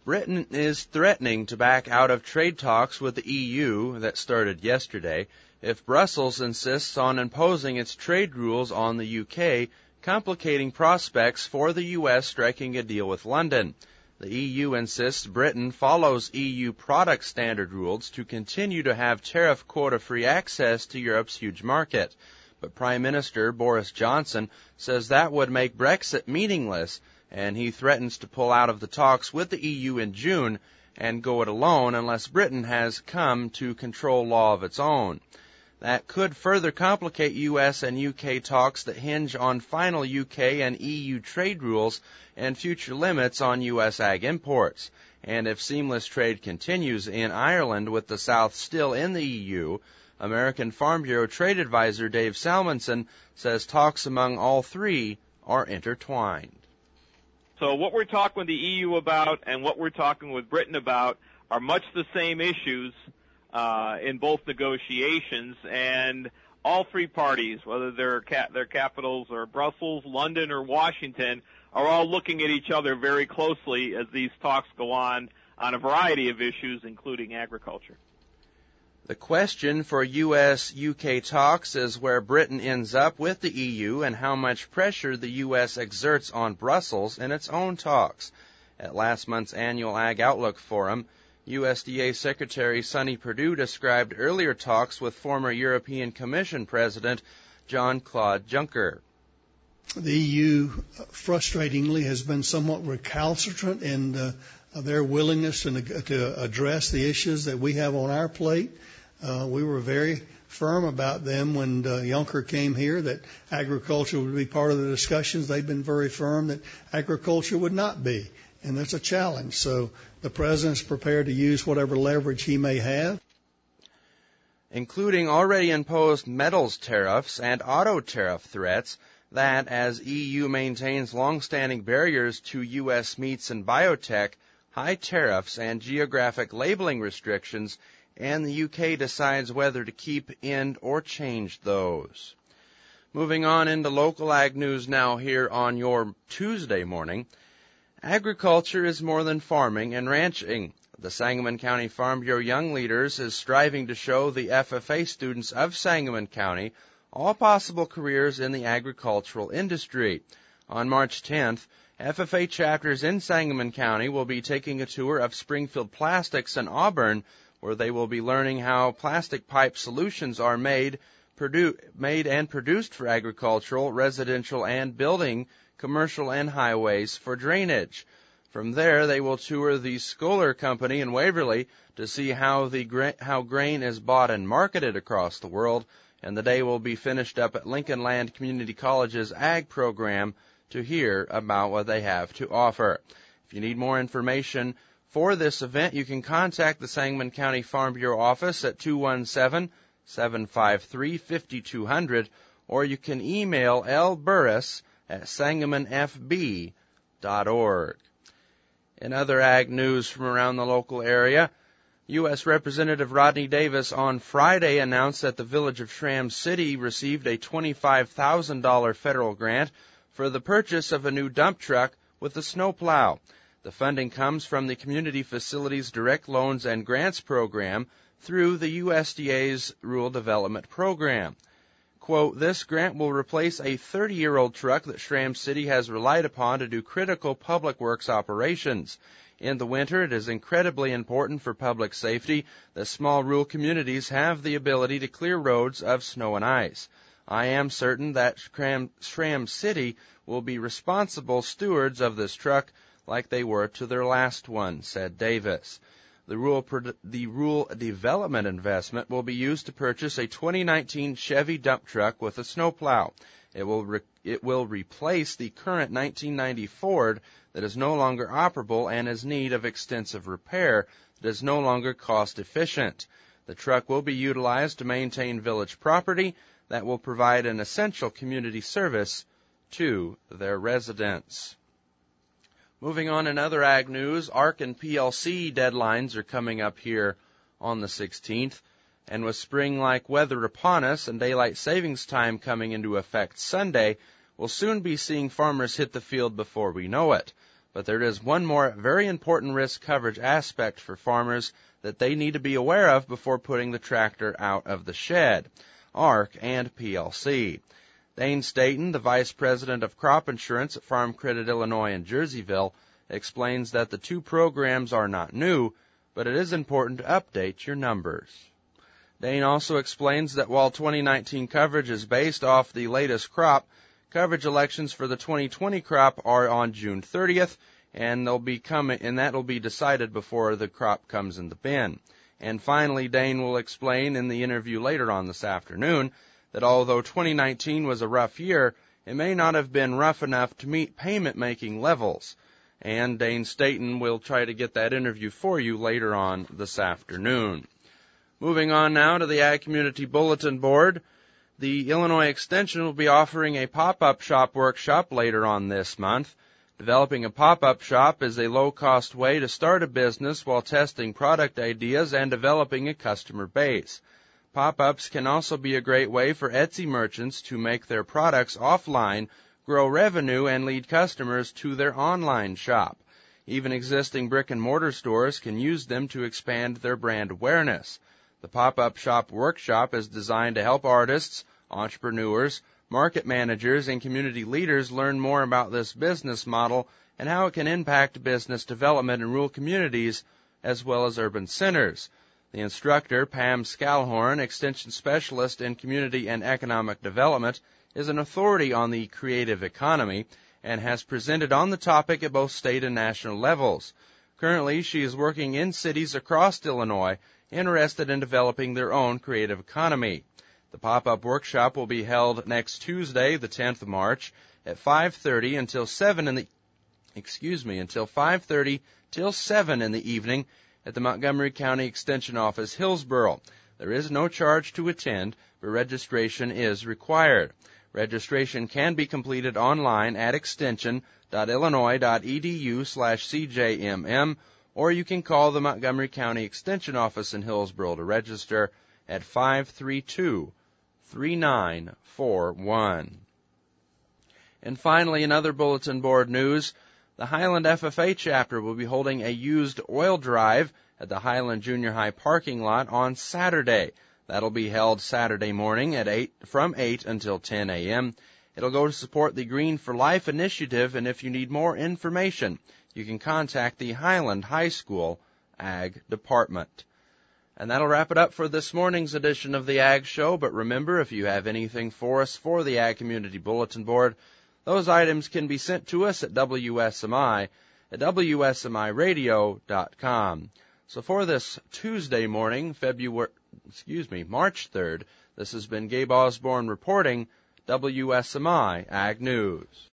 Britain is threatening to back out of trade talks with the EU that started yesterday if Brussels insists on imposing its trade rules on the UK, complicating prospects for the US striking a deal with London. The EU insists Britain follows EU product standard rules to continue to have tariff quota-free access to Europe's huge market. But Prime Minister Boris Johnson says that would make Brexit meaningless, and he threatens to pull out of the talks with the EU in June and go it alone unless Britain has come to control law of its own. That could further complicate U.S. and U.K. talks that hinge on final U.K. and EU trade rules and future limits on U.S. ag imports. And if seamless trade continues in Ireland with the South still in the EU, American Farm Bureau trade advisor Dave Salmonson says talks among all three are intertwined. So what we're talking with the EU about and what we're talking with Britain about are much the same issues in both negotiations, and all three parties, whether their capitals are Brussels, London, or Washington, are all looking at each other very closely as these talks go on a variety of issues, including agriculture. The question for U.S.-UK talks is where Britain ends up with the EU and how much pressure the U.S. exerts on Brussels in its own talks. At last month's annual Ag Outlook Forum, USDA Secretary Sonny Perdue described earlier talks with former European Commission President Jean-Claude Juncker. The EU, frustratingly, has been somewhat recalcitrant in their willingness to address the issues that we have on our plate. We were very firm about them when Juncker came here that agriculture would be part of the discussions. They've been very firm that agriculture would not be. And that's a challenge. So the President's prepared to use whatever leverage he may have, including already imposed metals tariffs and auto tariff threats that, as EU maintains long-standing barriers to U.S. meats and biotech, high tariffs and geographic labeling restrictions, and the UK decides whether to keep, end, or change those. Moving on into local ag news now here on your Tuesday morning. Agriculture is more than farming and ranching. The Sangamon County Farm Bureau Young Leaders is striving to show the FFA students of Sangamon County all possible careers in the agricultural industry. On March 10th, FFA chapters in Sangamon County will be taking a tour of Springfield Plastics in Auburn, where they will be learning how plastic pipe solutions are made and produced for agricultural, residential, and building, commercial, and highways for drainage. From there, they will tour the Scholar Company in Waverly to see how grain is bought and marketed across the world, and the day will be finished up at Lincoln Land Community College's Ag program to hear about what they have to offer. If you need more information for this event, you can contact the Sangamon County Farm Bureau office at 217-753-5200, or you can email lburris@sangamonfb.org. In other ag news from around the local area, U.S. Representative Rodney Davis on Friday announced that the village of Shram City received a $25,000 federal grant for the purchase of a new dump truck with a snowplow. The funding comes from the Community Facilities Direct Loans and Grants Program through the USDA's Rural Development Program. Quote, this grant will replace a 30-year-old truck that Shram City has relied upon to do critical public works operations. In the winter, it is incredibly important for public safety that small rural communities have the ability to clear roads of snow and ice. I am certain that Shram City will be responsible stewards of this truck like they were to their last one, said Davis. The rural development investment will be used to purchase a 2019 Chevy dump truck with a snowplow. It will replace the current 1990 Ford that is no longer operable and is in need of extensive repair that is no longer cost efficient. The truck will be utilized to maintain village property that will provide an essential community service to their residents. Moving on in other ag news, ARC and PLC deadlines are coming up here on the 16th, and with spring-like weather upon us and daylight savings time coming into effect Sunday, we'll soon be seeing farmers hit the field before we know it. But there is one more very important risk coverage aspect for farmers that they need to be aware of before putting the tractor out of the shed: ARC and PLC. Dane Staton, the Vice President of Crop Insurance at Farm Credit Illinois in Jerseyville, explains that the two programs are not new, but it is important to update your numbers. Dane also explains that while 2019 coverage is based off the latest crop, coverage elections for the 2020 crop are on June 30th, and that will be decided before the crop comes in the bin. And finally, Dane will explain in the interview later on this afternoon that although 2019 was a rough year, it may not have been rough enough to meet payment-making levels. And Dane Staton will try to get that interview for you later on this afternoon. Moving on now to the Ag Community Bulletin Board. The Illinois Extension will be offering a pop-up shop workshop later on this month. Developing a pop-up shop is a low-cost way to start a business while testing product ideas and developing a customer base. Pop-ups can also be a great way for Etsy merchants to make their products offline, grow revenue, and lead customers to their online shop. Even existing brick-and-mortar stores can use them to expand their brand awareness. The Pop-Up Shop Workshop is designed to help artists, entrepreneurs, market managers, and community leaders learn more about this business model and how it can impact business development in rural communities as well as urban centers. The instructor, Pam Scalhorn, Extension Specialist in Community and Economic Development, is an authority on the creative economy and has presented on the topic at both state and national levels. Currently, she is working in cities across Illinois interested in developing their own creative economy. The pop-up workshop will be held next Tuesday, the 10th of March, at 5:30 until 5:30 till 7 in the evening at the Montgomery County Extension Office, Hillsboro. There is no charge to attend, but registration is required. Registration can be completed online at extension.illinois.edu/CJMM, or you can call the Montgomery County Extension Office in Hillsboro to register at 532-3941. And finally, in other bulletin board news, the Highland FFA chapter will be holding a used oil drive at the Highland Junior High parking lot on Saturday. That'll be held Saturday morning from 8 until 10 a.m. It'll go to support the Green for Life initiative, and if you need more information, you can contact the Highland High School Ag Department. And that'll wrap it up for this morning's edition of the Ag Show. But remember, if you have anything for us for the Ag Community Bulletin Board, those items can be sent to us at WSMI at WSMIradio.com. So for this Tuesday morning, March 3rd, this has been Gabe Osborne reporting WSMI Ag News.